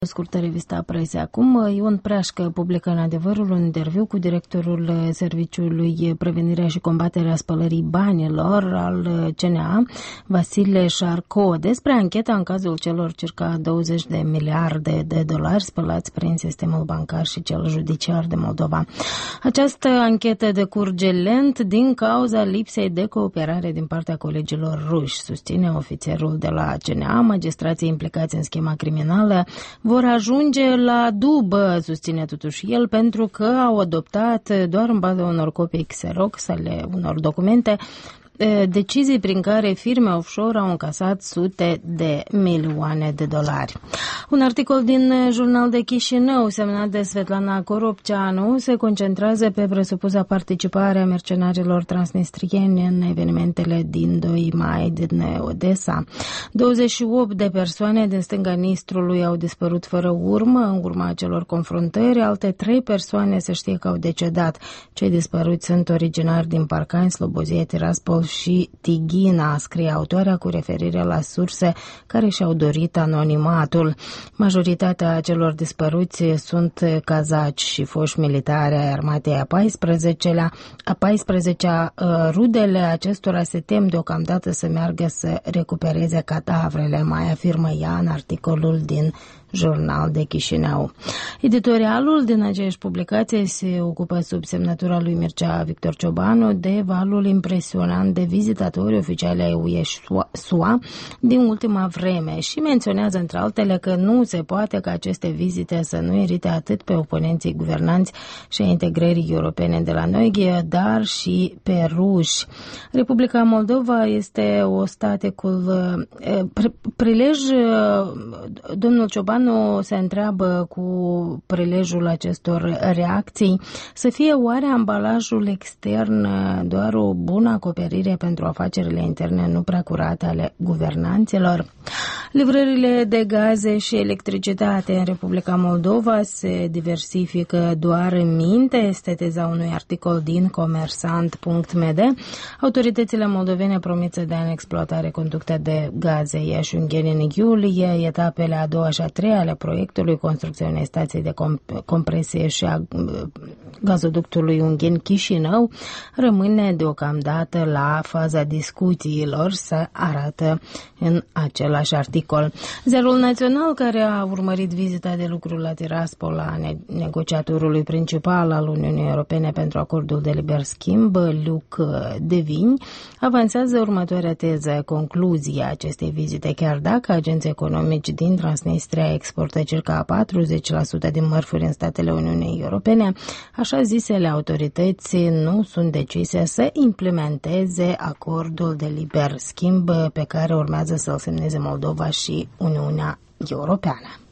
Scurtă revista Prese. Acum, Ion Preașcă publică în Adevărul un interviu cu directorul Serviciului Prevenirea și Combaterea Spălării Banilor al CNA, Vasile Șarco, despre ancheta în cazul celor circa 20 de miliarde de dolari spălați prin sistemul bancar și cel judiciar de Moldova. Această anchetă decurge lent din cauza lipsei de cooperare din partea colegilor ruși, susține ofițerul de la CNA. Magistrații implicați în schema criminală vor ajunge la dubă, susține totuși el, pentru că au adoptat doar în baza unor copii Xerox ale unor documente decizii prin care firme offshore au încasat sute de milioane de dolari. Un articol din Jurnal de Chișinău, semnat de Svetlana Koropceanu, se concentrează pe presupusa participare a mercenarilor transnistrieni în evenimentele din 2 mai din Odessa. 28 de persoane din stânga Nistrului au dispărut fără urmă în urma acelor confruntări, alte 3 persoane se știe că au decedat. Cei dispăruți sunt originari din Parcani, Slobozia, Tiraspol și Tighina, scrie autoarea cu referire la surse care și-au dorit anonimatul. Majoritatea celor dispăruți sunt cazaci și foști militari ai armatei a 14-a. Rudele acestora se tem deocamdată să meargă să recupereze cadavrele, mai afirmă ea în articolul din Jurnal de Chișinău. Editorialul din aceeași publicație se ocupă sub semnătura lui Mircea Victor Ciobanu de valul impresionant de vizitatori oficiali ai UE SUA din ultima vreme și menționează între altele că nu se poate ca aceste vizite să nu irite atât pe oponenții guvernanți și a integrării europene de la noi, dar și pe ruși. Republica Moldova este ostaticul prilej. Domnul Ciobanu se întreabă cu prilejul acestor reacții să fie oare ambalajul extern doar o bună acoperire pentru afacerile interne nu prea curate ale guvernanților? Livrările de gaze și electricitate în Republica Moldova se diversifică doar în minte, este teza unui articol din Comersant.md. Autoritățile moldovene promit să dea în exploatare conducte de gaze Iași-Ungheni în iulie, etapele a 2-a și a 3-a ale proiectului, construcția unei stații de compresie și a gazoductului Ungheni-Chișinău rămâne deocamdată la faza discuțiilor, se arată în același articol. Ziarul Național, care a urmărit vizita de lucru la Tiraspol a negociatorului principal al Uniunii Europene pentru acordul de liber schimb, Luc Devin, avansează următoarea teză. Concluzia acestei vizite: chiar dacă agenții economici din Transnistria exportă circa 40% din mărfuri în statele Uniunii Europene, așa zisele autorități nu sunt decise să implementeze acordul de liber schimb pe care urmează să-l semneze Moldova și Uniunea Europeană.